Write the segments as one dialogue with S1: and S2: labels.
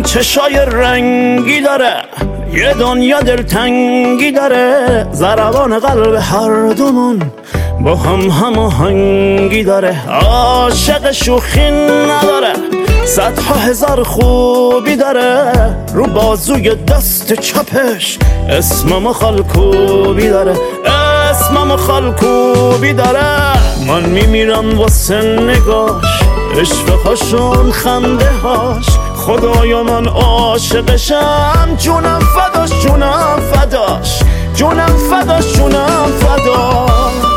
S1: چشای رنگی داره، یه دنیا دلتنگی داره، ضربان قلب هر دومون با هم هماهنگی داره. عاشق شوخی نداره، صدها هزار خوبی داره، رو بازوی دست چپش اسمم خالکوبی داره، اسمم خالکوبی داره. من میمیرم واسه نگاش، عشقهاشون خنده هاش، خدایا من عاشقشم، جونم فداش جونم فداش، جونم فداش جونم فداش.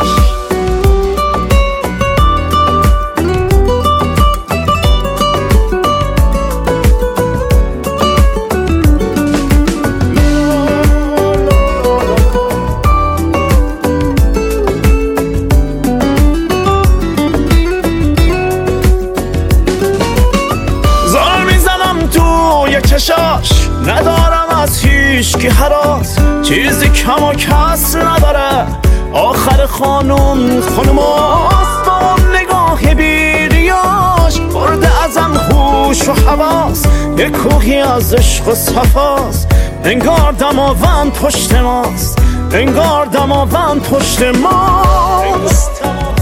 S1: چشاش ندارم از هیچ کی هراس، چیزی کم و کس نداره، آخر خانوماست با اون نگاه بیریاش، برده ازم هوش و حواس، یه کوهی از عشق و صفاست، انگار دماوند پشت ماست، انگار دماوند پشت ماست.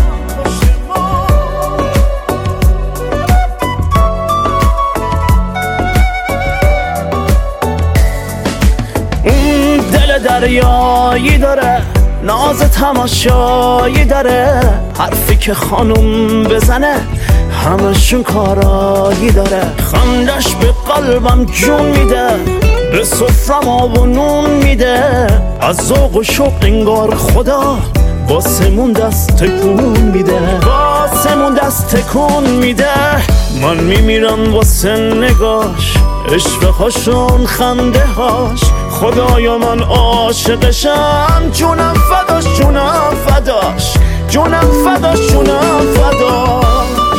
S1: دریایی داره، ناز تماشایی داره، حرفی که خانوم بزنه همشون کارایی داره، خندش به قلبم جون میده، به سفرم آب و نون میده، از ذوق و شوق انگار خدا واسمون دست تکون میده، واسمون دست تکون میده. من میمیرم واسه نگاش، عشقهاشون خنده هاش، خدایا من عاشقشم، جونم فداش جونم فداش، جونم فداش جونم فداش.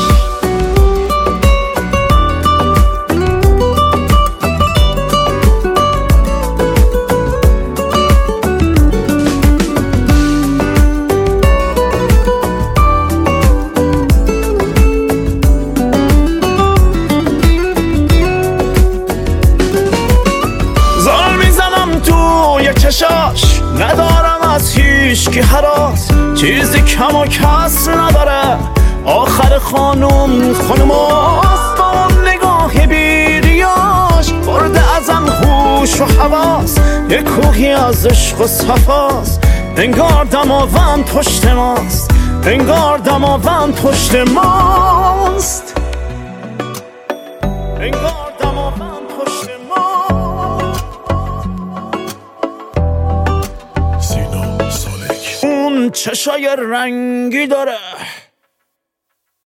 S1: چشاش ندارم از هیچ کی هراس، چیزی کم و کس نداره، آخر خانوماست با اون نگاه بیریاش، برده ازم هوش و حواس، یه کوهی از عشق و صفاست، انگار دماوند پشت ماست، انگار دماوند پشت ماست، انگار دماوند پشت ماست. اون چشای رنگی داره،